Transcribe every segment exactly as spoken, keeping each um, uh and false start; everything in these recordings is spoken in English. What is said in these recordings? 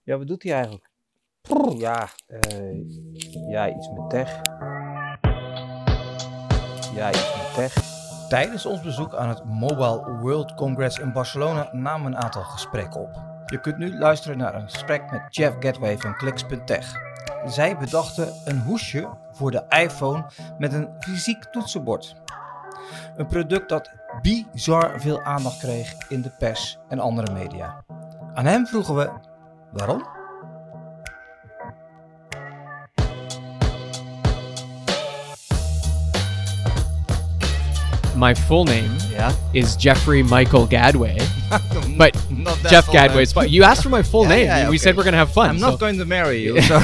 Ja, wat doet hij eigenlijk? Prr, ja, uh, ja, iets met tech. Ja, iets met tech. Tijdens ons bezoek aan het Mobile World Congress in Barcelona namen we een aantal gesprekken op. Je kunt nu luisteren naar een gesprek met Jeff Gatway van Clicks punt tech. Zij bedachten een hoesje voor de iPhone met een fysiek toetsenbord. Een product dat bizar veel aandacht kreeg in de pers en andere media. Aan hem vroegen we waarom? My full name Yeah. is Jeffrey Michael Gadway, but Not that Jeff full Gadway name. is fine. You asked for my full Yeah, name. yeah, We okay. said we're gonna have fun. I'm so- not going to marry you. So.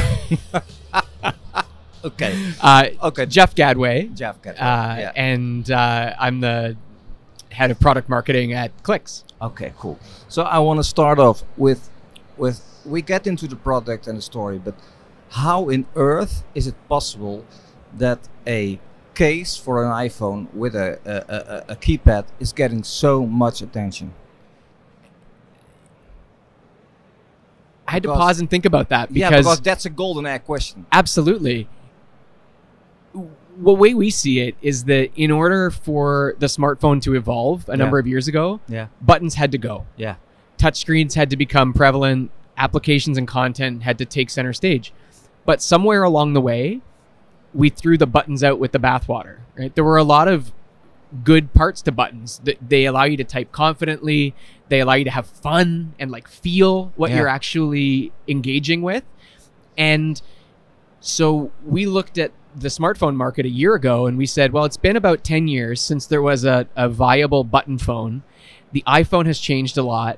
Okay. uh, Okay. Jeff Gadway, Jeff Gatway. uh, yeah. and uh, I'm the head of product marketing at Clicks. Okay, cool. So I want to start off with, with we get into the product and the story, but how in earth is it possible that a case for an iPhone with a a, a, a keypad is getting so much attention? I had to Because- pause and think about that because, yeah, because that's a golden egg question. absolutely. The way we see it is that in order for the smartphone to evolve a number Yeah. of years ago, Yeah, buttons had to go. yeah, Touchscreens had to become prevalent, applications and content had to take center stage. But somewhere along the way, we threw the buttons out with the bathwater, right? There were a lot of good parts to buttons. Th- They allow you to type confidently, they allow you to have fun and like feel what Yeah. you're actually engaging with. And so we looked at the smartphone market a year ago and we said, well, it's been about ten years since there was a, a viable button phone. The iPhone has changed a lot.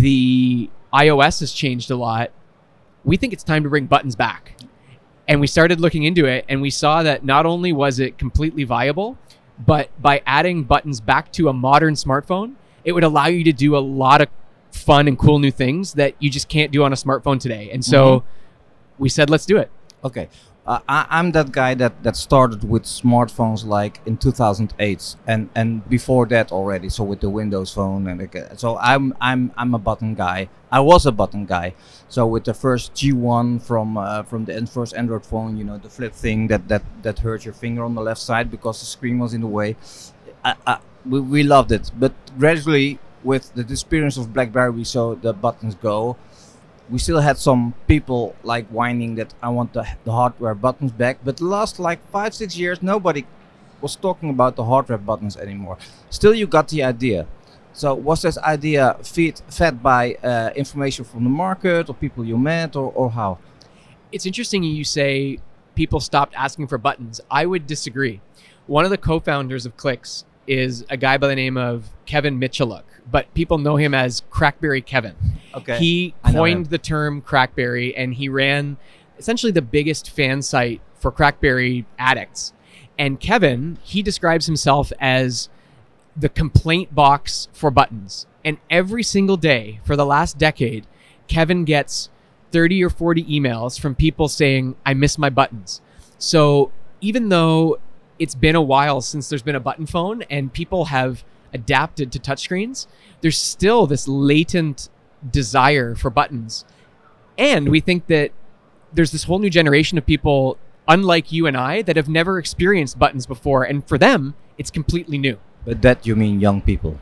The iOS has changed a lot. We think it's time to bring buttons back. And we started looking into it and we saw that not only was it completely viable, but by adding buttons back to a modern smartphone, it would allow you to do a lot of fun and cool new things that you just can't do on a smartphone today. And so we said, let's do it. Okay. Uh, I, I'm that guy that, that started with smartphones like in two thousand eight and, and before that already. So with the Windows phone and like, uh, so I'm I'm I'm a button guy. I was a button guy. So with the first G one from uh, from the first Android phone, you know, the flip thing that that that hurt your finger on the left side because the screen was in the way. I, I, we we loved it, but gradually with the experience of BlackBerry, we saw the buttons go. We still had some people like whining that I want the, the hardware buttons back, but the last like five, six years, nobody was talking about the hardware buttons anymore. Still, you got the idea. So was this idea feed, fed by uh, information from the market or people you met or, or how? It's interesting you say people stopped asking for buttons. I would disagree. One of the co-founders of Clicks is a guy by the name of Kevin Michaluk, but people know him as Crackberry Kevin. Okay. He I know coined him. the term Crackberry and he ran essentially the biggest fan site for Crackberry addicts. And Kevin, he describes himself as the complaint box for buttons. And every single day for the last decade, Kevin gets thirty or forty emails from people saying, I miss my buttons. So even though it's been a while since there's been a button phone and people have adapted to touchscreens, there's still this latent desire for buttons. And we think that there's this whole new generation of people, unlike you and I, that have never experienced buttons before. And for them, it's completely new. But that you mean young people.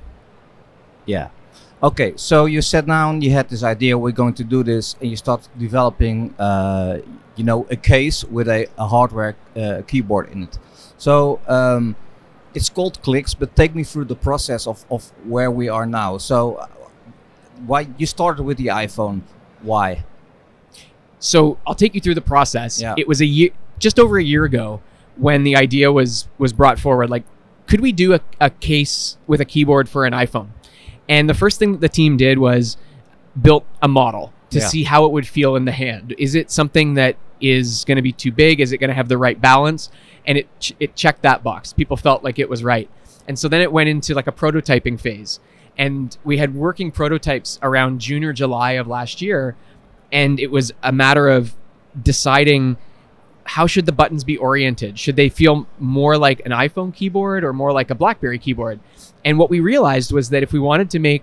Yeah. Okay, so you sat down, you had this idea, we're going to do this, and you start developing, uh, you know, a case with a, a hardware uh, keyboard in it. So um, it's called Clicks, but take me through the process of, of where we are now. So uh, why you started with the iPhone? Why? So I'll take you through the process. Yeah. It was a year, just over a year ago, when the idea was was brought forward. Like, could we do a, a case with a keyboard for an iPhone? And the first thing that the team did was built a model to Yeah. see how it would feel in the hand. Is it something that is going to be too big? Is it going to have the right balance? And it ch- it checked that box. People felt like it was right. And so then it went into like a prototyping phase. And we had working prototypes around June or July of last year. And it was a matter of deciding how should the buttons be oriented? Should they feel more like an iPhone keyboard or more like a BlackBerry keyboard? And what we realized was that if we wanted to make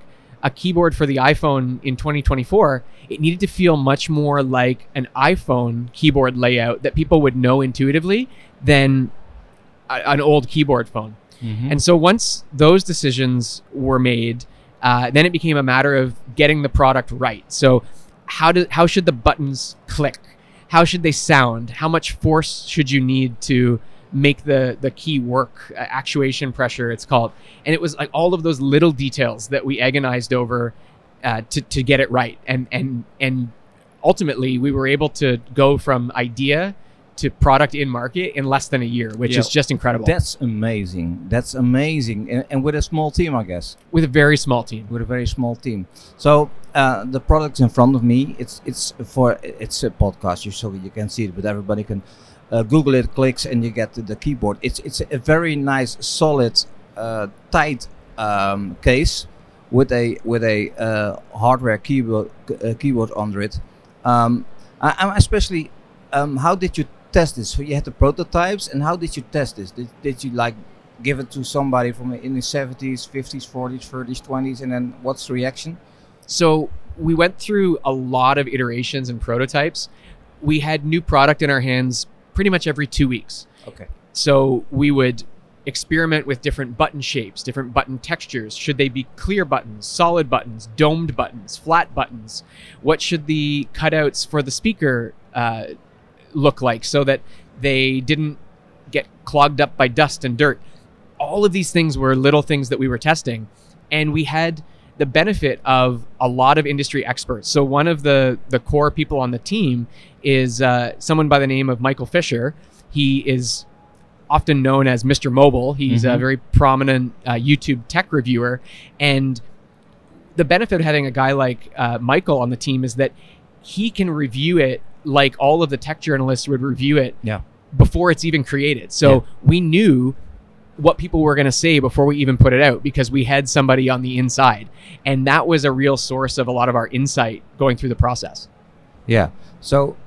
a keyboard for the iPhone in twenty twenty-four, it needed to feel much more like an iPhone keyboard layout that people would know intuitively than a, an old keyboard phone. Mhm. And so once those decisions were made, uh, then it became a matter of getting the product right. So how do how should the buttons click? How should they sound? How much force should you need to make the the key work? Uh, actuation pressure, it's called. And it was like all of those little details that we agonized over uh, to to get it right. And and and ultimately, we were able to go from idea to product in market in less than a year, which Yeah. is just incredible. That's amazing. That's amazing. And, and with a small team, I guess. With a very small team. With a very small team. So uh, the product's in front of me. It's it's for it's a podcast, you so you can see it, but everybody can uh, Google it, clicks, and you get the, the keyboard. It's it's a very nice, solid, uh, tight um, case with a with a uh, hardware keyboard uh, keyboard under it. Um, I, I'm especially. Um, how did you test this? So you had the prototypes, and how did you test this? Did, did you like give it to somebody from in the seventies, fifties, forties, thirties, twenties, and then what's the reaction? So we went through a lot of iterations and prototypes. We had new product in our hands pretty much every two weeks. Okay. So we would experiment with different button shapes, different button textures. Should they be clear buttons, solid buttons, domed buttons, flat buttons? What should the cutouts for the speaker uh, look like so that they didn't get clogged up by dust and dirt? All of these things were little things that we were testing, and we had the benefit of a lot of industry experts. So one of the the core people on the team is uh, someone by the name of Michael Fisher. He is often known as Mister Mobile. He's a Mhm. very prominent uh, YouTube tech reviewer, and the benefit of having a guy like uh, Michael on the team is that he can review it like all of the tech journalists would review it Yeah. before it's even created. So Yeah. we knew what people were going to say before we even put it out because we had somebody on the inside. And that was a real source of a lot of our insight going through the process. Yeah. So,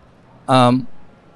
um,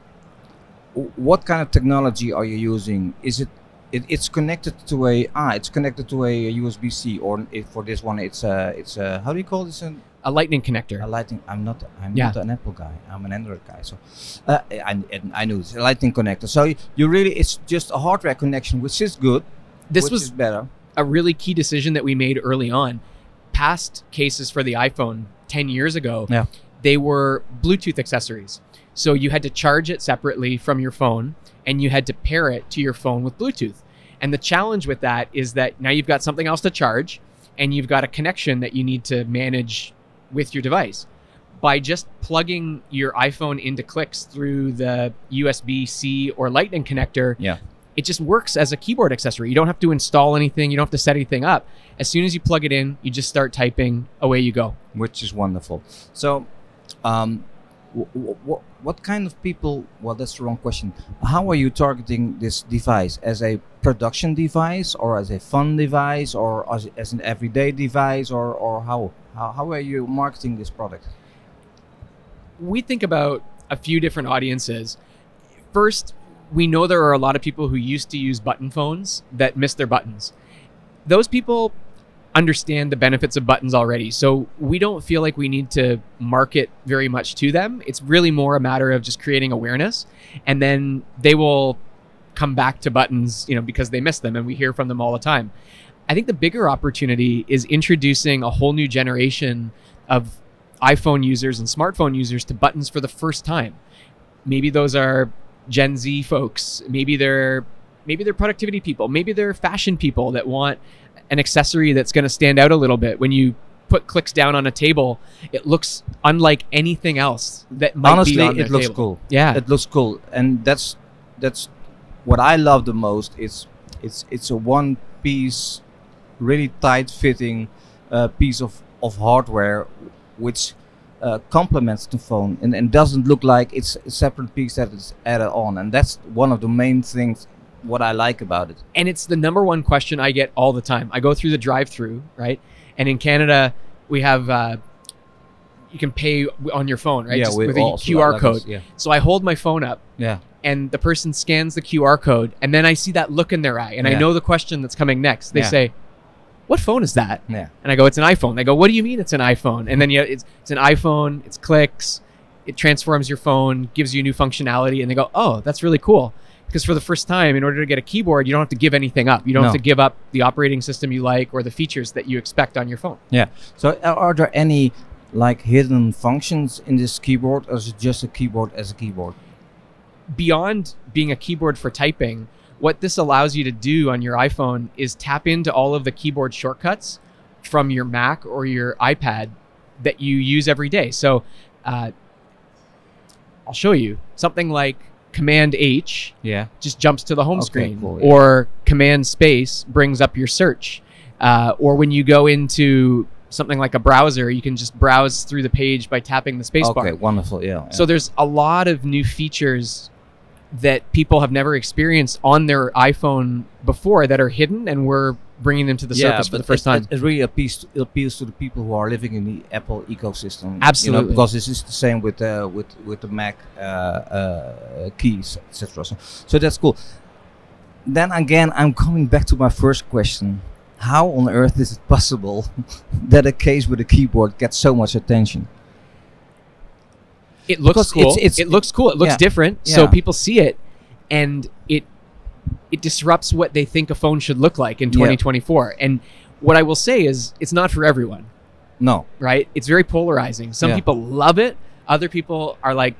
w- what kind of technology are you using? Is it, it it's connected to a ah, it's connected to a U S B C, or it, for this one, it's a it's a how do you call this? An, A lightning connector. a lightning. I'm not. I'm Yeah. not an Apple guy. I'm an Android guy. So, uh, I, I I knew it's a lightning connector. So you, you really it's just a hardware connection, which is good. This which was is better. a really key decision that we made early on. Past cases for the iPhone ten years ago, Yeah. they were Bluetooth accessories. So you had to charge it separately from your phone, and you had to pair it to your phone with Bluetooth. And the challenge with that is that now you've got something else to charge, and you've got a connection that you need to manage with your device. By just plugging your iPhone into clicks through the U S B C or Lightning connector, Yeah. it just works as a keyboard accessory. You don't have to install anything. You don't have to set anything up. As soon as you plug it in, you just start typing, away you go. Which is wonderful. So, um, w- w- what kind of people? Well, that's the wrong question. How are you targeting this device? As a production device, or as a fun device, or as, as an everyday device, or or how? how how are you marketing this product? We think about a few different audiences. First, we know there are a lot of people who used to use button phones that miss their buttons. Those people understand the benefits of buttons already, so we don't feel like we need to market very much to them. It's really more a matter of just creating awareness, and then they will come back to buttons, you know, because they miss them, and we hear from them all the time. I think the bigger opportunity is introducing a whole new generation of iPhone users and smartphone users to buttons for the first time. Maybe those are Gen Z folks. Maybe they're maybe they're productivity people. Maybe they're fashion people that want an accessory that's going to stand out a little bit. When you put clicks down on a table, it looks unlike anything else that might Honestly, be on their it looks table. cool. Yeah, It looks cool, and that's that's what I love the most. It's it's it's a one piece, really tight fitting uh, piece of of hardware, which uh, complements the phone and, and doesn't look like it's a separate piece that is added on. And that's one of the main things what I like about it. and it's the number one question I get all the time. I go through the drive-through, right? And in Canada, we have uh, you can pay w- on your phone, right? Just with a also Q R like code. this, Yeah, So I hold my phone up, yeah, and the person scans the Q R code, and then I see that look in their eye, and I Yeah. know the question that's coming next. They Yeah. say, what phone is that? Yeah. And I go, it's an iPhone. They go, what do you mean it's an iPhone? And then you know, it's it's an iPhone, it's clicks, it transforms your phone, gives you new functionality, and they go, oh, that's really cool. Because for the first time, in order to get a keyboard, you don't have to give anything up. You don't No. have to give up the operating system you like or the features that you expect on your phone. Yeah. So are are there any like hidden functions in this keyboard, or is it just a keyboard as a keyboard? Beyond being a keyboard for typing, what this allows you to do on your iPhone is tap into all of the keyboard shortcuts from your Mac or your iPad that you use every day. So uh, I'll show you something like Command H Yeah. just jumps to the home Okay, screen, cool, yeah. or Command Space brings up your search. Uh, or when you go into something like a browser, you can just browse through the page by tapping the space Okay, bar. wonderful. Yeah. So there's a lot of new features that people have never experienced on their iPhone before that are hidden, and we're bringing them to the surface for the first it, time. It, it really appeals to, it appeals to the people who are living in the Apple ecosystem. You know, Absolutely. because this is the same with uh, with with the Mac uh, uh, keys, et cetera. So, so that's cool. Then again, I'm coming back to my first question: how on earth is it possible that a case with a keyboard gets so much attention? It looks Because cool. it's- it's- it looks cool. It looks yeah. different. So Yeah. people see it, and it it disrupts what they think a phone should look like in Yeah. twenty twenty-four. And what I will say is, it's not for everyone, No. right? It's very polarizing. Some Yeah. people love it. Other people are like,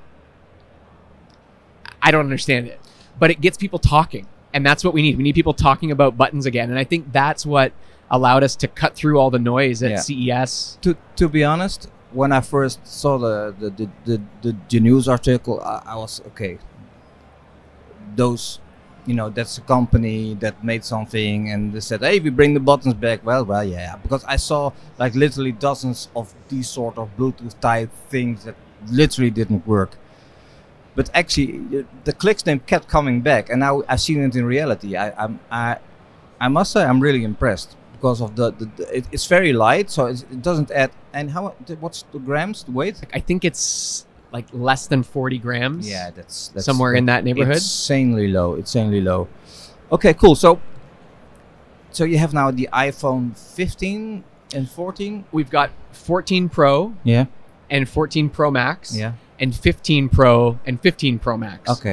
I don't understand it. But it gets people talking, and that's what we need. We need people talking about buttons again. And I think that's what allowed us to cut through all the noise at Yeah. C E S. To to be honest, when I first saw the the the, the, the, the news article, I, I was okay. Those, you know, that's a company that made something, and they said, "Hey, we bring the buttons back." Well, well, yeah, because I saw like literally dozens of these sort of Bluetooth type things that literally didn't work. But actually, uh, the clicks name kept coming back, and now I've seen it in reality. I I'm, I I must say I'm really impressed. Because of the, the, the it, it's very light, so it's, it doesn't add. And how? What's the grams? The weight? I think it's like less than forty grams. Yeah, that's, that's somewhere in that neighborhood. Insanely low. Insanely low. Okay, cool. So, so you have now the iPhone fifteen and fourteen. We've got fourteen Pro Yeah. and fourteen Pro Max. Yeah. And fifteen Pro and fifteen Pro Max. Okay.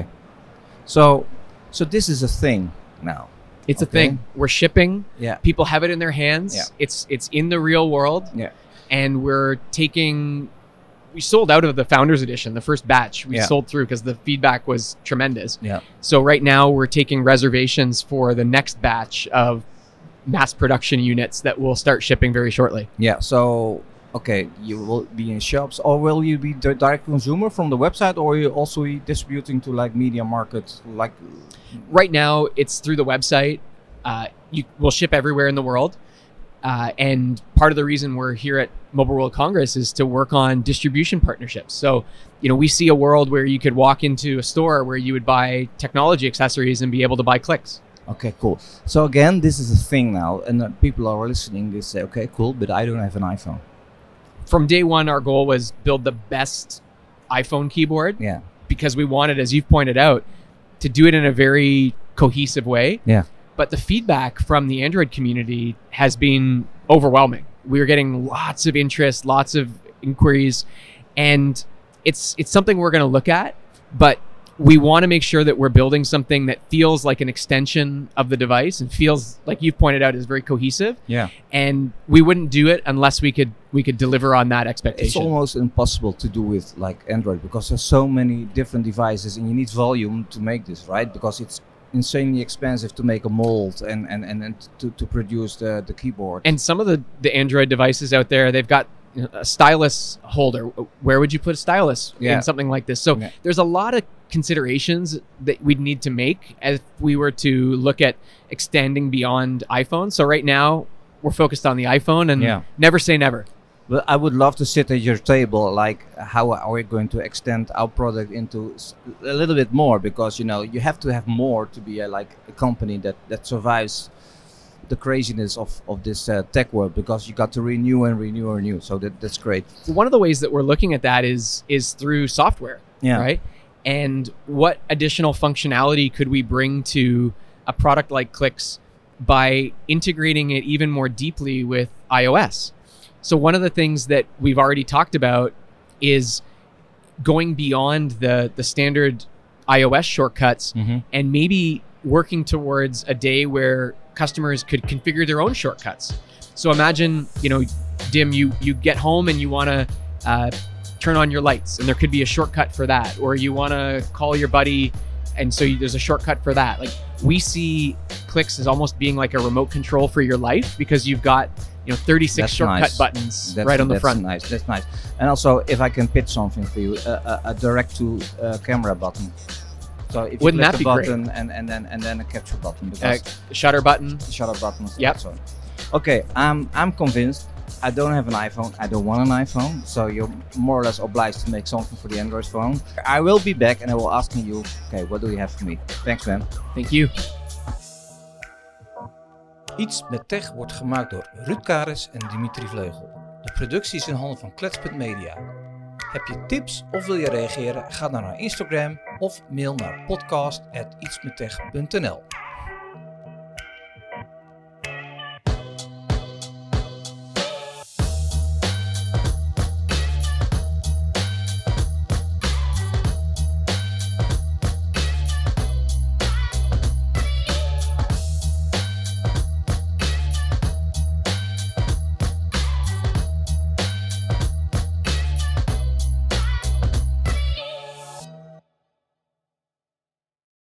So, so this is a thing now. It's Okay. a thing. We're shipping. Yeah. People have it in their hands. Yeah. It's it's in the real world. Yeah. And we're taking. We sold out of the Founders Edition, the first batch. We Yeah. sold through because the feedback was tremendous. Yeah. So right now we're taking reservations for the next batch of mass production units that will start shipping very shortly. Yeah. So, okay, you will be in shops, or will you be the direct consumer from the website, or are you also distributing to like media markets, like? Right now it's through the website. Uh, you will ship everywhere in the world. Uh, and part of the reason we're here at Mobile World Congress is to work on distribution partnerships. So, you know, we see a world where you could walk into a store where you would buy technology accessories and be able to buy clicks. Okay, cool. So again, this is a thing now, and uh, people are listening. They say, "Okay, cool," but I don't have an iPhone. From day one, our goal was build the best iPhone keyboard Yeah. because we wanted, as you've pointed out, to do it in a very cohesive way. Yeah. But the feedback from the Android community has been overwhelming. We are getting lots of interest, lots of inquiries, and it's it's something we're going to look at, but we want to make sure that we're building something that feels like an extension of the device and feels, like you've pointed out, is very cohesive. Yeah. And we wouldn't do it unless we could we could deliver on that It's expectation. almost impossible to do with like Android because there's so many different devices, and you need volume to make this, right? Because it's insanely expensive to make a mold and and and, and to, to produce the the keyboard. And some of the the Android devices out there, they've got, you know, a stylus holder. Where would you put a stylus Yeah. in something like this? So Yeah. there's a lot of considerations that we'd need to make if we were to look at extending beyond iPhone. So right now we're focused on the iPhone, and Yeah. never say never. But I would love to sit at your table. Like, how are we going to extend our product into s- a little bit more? Because you know you have to have more to be a, like a company that that survives the craziness of of this uh, tech world. Because you got to renew and renew and renew. So that that's great. One of the ways that we're looking at that is is through software, Yeah. right? And what additional functionality could we bring to a product like Clicks by integrating it even more deeply with iOS. So one of the things that we've already talked about is going beyond the the standard iOS shortcuts Mhm. and maybe working towards a day where customers could configure their own shortcuts. So imagine, you know, Dim, you you get home and you want to uh, turn on your lights, and there could be a shortcut for that, or you want to call your buddy, and so you, there's a shortcut for that. Like, we see Clicks as almost being like a remote control for your life, because you've got, you know, thirty-six That's shortcut nice. buttons That's, right on the that's front. nice. That's nice. And also, if I can pitch something for you, uh, a, a direct to uh, camera button. So if you Wouldn't click that the be great? button and, and then and then a capture button, Uh, because shutter button. the shutter button. is Yep. so. Okay, I'm I'm convinced. I don't have an iPhone. I don't want an iPhone. So you're more or less obliged to make something for the Android phone. I will be back and I will ask you, okay, what do you have for me? Thanks, man. Thank you. Iets met Tech wordt gemaakt door Ruud Kares en Dimitri Vleugel. De productie is in handen van Klets punt media. Heb je tips of wil je reageren? Ga dan naar Instagram of mail naar podcast at iets met tech punt n l.